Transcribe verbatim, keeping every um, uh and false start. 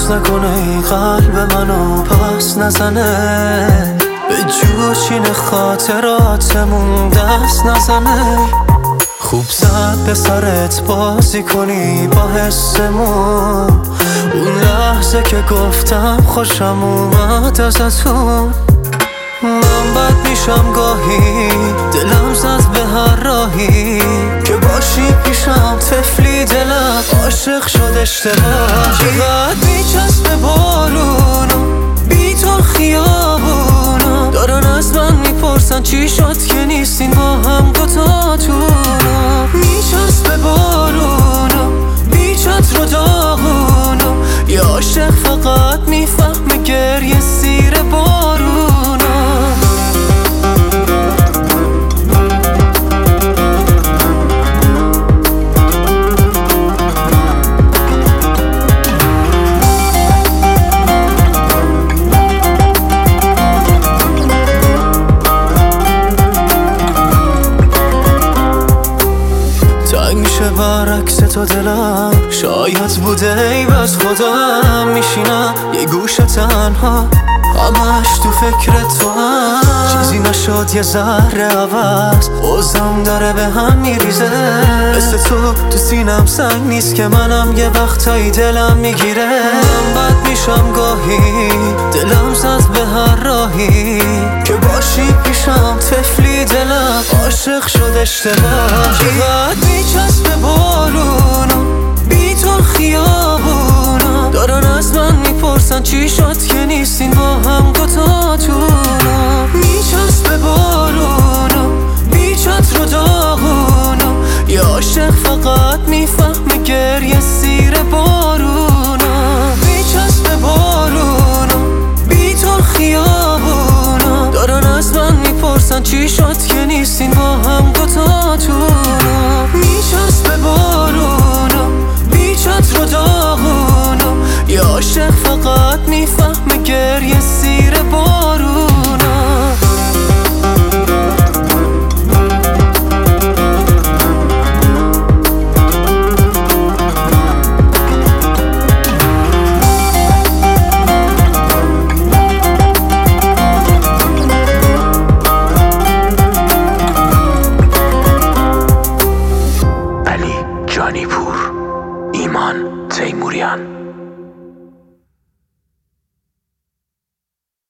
حس نکنه این قلب منو پس نزنه، به جوشین خاطراتمون دست نزنه. خوب زد به سرت بازی کنی با حسمون، اون لحظه که گفتم خوشم اومد ازتون. من بد میشم گاهی، دلم زد به هر راهی که باشی پیشم، طفلی دلم عاشق شد اشتباهی. چقدر میچسبه بارونم، بی تو خیابونم، دارن از من میپرسن چی شد که نیستین با هم دوتاتونم. میچسبه بارونم، بی چتر و داغونم، یه عاشق فقط میفهمه گریه زیر بارونم. میشه برعکس تو دلم، شاید بوده ای بس خودم میشینم یه گوشه تنها، همش تو فکر تو هم. چیزی نشد یه ذره عوض، بازم داره به هم میریزه. مثل تو تو سینم سنگ نیست که منم یه وقتایی دلم میگیره. من بد میشم گاهی، دلم زد به هر راهی که باشی پیشم، طفلی دلم عاشق شد اشتباهی. چقدر میچسبه بارونم، بی تو خیابونم، دارن از من میپرسن چی شد که نیستین با هم دوتاتونم. میچسبه بارونم، بی چتر و داغونم، یه عاشق فقط میفهمه گریه زیر بارونم. میچسبه بارونم، بی تو خیابونم، دارن از من میپرسن چی شد